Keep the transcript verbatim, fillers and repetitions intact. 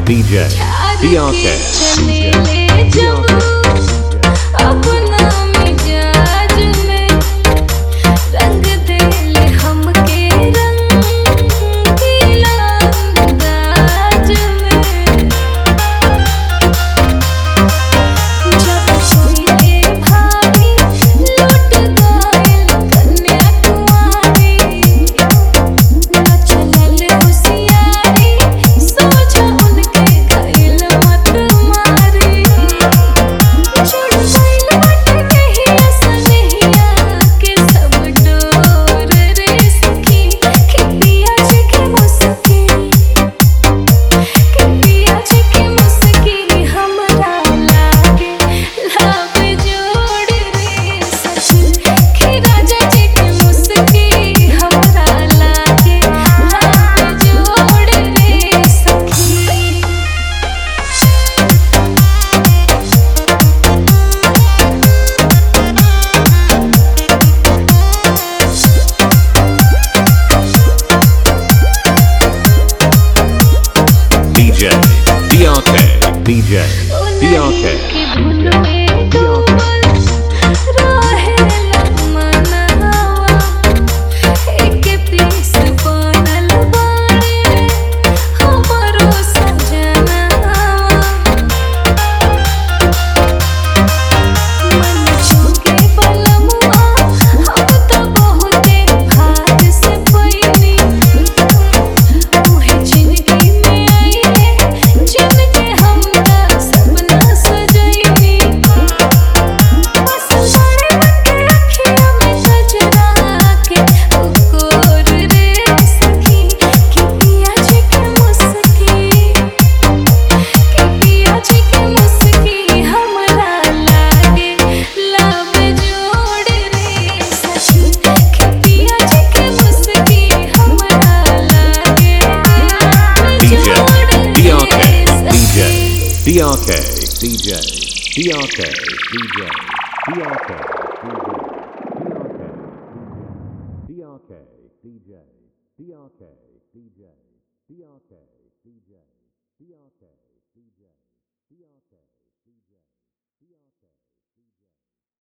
D J D R K D J D R K अपना मिजाज में रंग दे ले हमके रंगीला अंदाज में जब कोई के भाभी लुट गइल कन्याकुमारी न चलल होशियारी सोझा उनके गइल मत मारी D J D R K D R K D J D R K D J D R K D R K D J D R K D J D R K D J D R K D J D R K D J D R K D J